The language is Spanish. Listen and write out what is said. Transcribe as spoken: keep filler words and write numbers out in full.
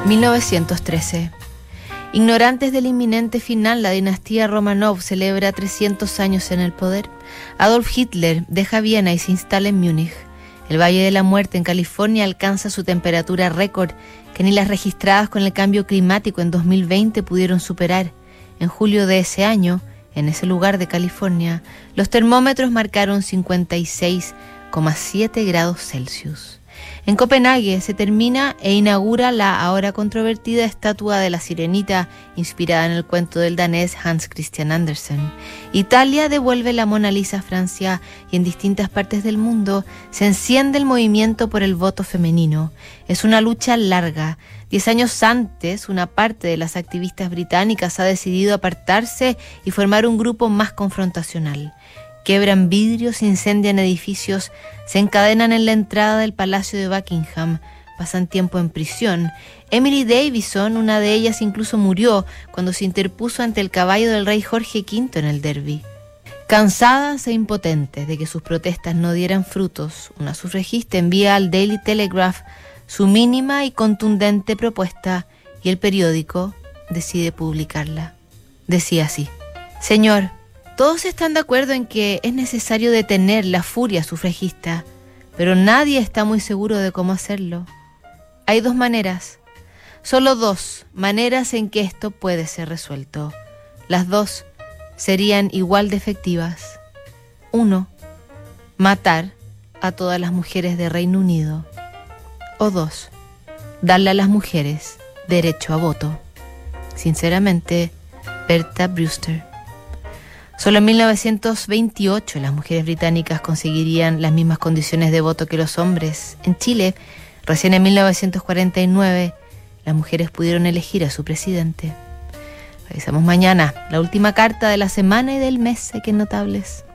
mil novecientos trece. Ignorantes del inminente final, la dinastía Romanov celebra trescientos años en el poder. Adolf Hitler deja Viena y se instala en Múnich. El Valle de la Muerte en California alcanza su temperatura récord, que ni las registradas con el cambio climático en dos mil veinte pudieron superar. En julio de ese año, en ese lugar de California, los termómetros marcaron cincuenta y seis coma siete grados Celsius. En Copenhague se termina e inaugura la ahora controvertida estatua de la Sirenita, inspirada en el cuento del danés Hans Christian Andersen. Italia devuelve la Mona Lisa a Francia y en distintas partes del mundo se enciende el movimiento por el voto femenino. Es una lucha larga. Diez años antes, una parte de las activistas británicas ha decidido apartarse y formar un grupo más confrontacional. Quebran vidrios, incendian edificios, se encadenan en la entrada del Palacio de Buckingham, pasan tiempo en prisión. Emily Davison, una de ellas, incluso murió cuando se interpuso ante el caballo del rey Jorge quinto en el Derby. Cansadas e impotentes de que sus protestas no dieran frutos, una sufragista envía al Daily Telegraph su mínima y contundente propuesta y el periódico decide publicarla. Decía así: Señor, todos están de acuerdo en que es necesario detener la furia sufragista, pero nadie está muy seguro de cómo hacerlo. Hay dos maneras, solo dos maneras en que esto puede ser resuelto. Las dos serían igual de efectivas. Uno, matar a todas las mujeres de Reino Unido. O dos, darle a las mujeres derecho a voto. Sinceramente, Berta Brewster. Solo en mil novecientos veintiocho las mujeres británicas conseguirían las mismas condiciones de voto que los hombres. En Chile, recién en mil novecientos cuarenta y nueve, las mujeres pudieron elegir a su presidente. Revisamos mañana la última carta de la semana y del mes. Qué notables.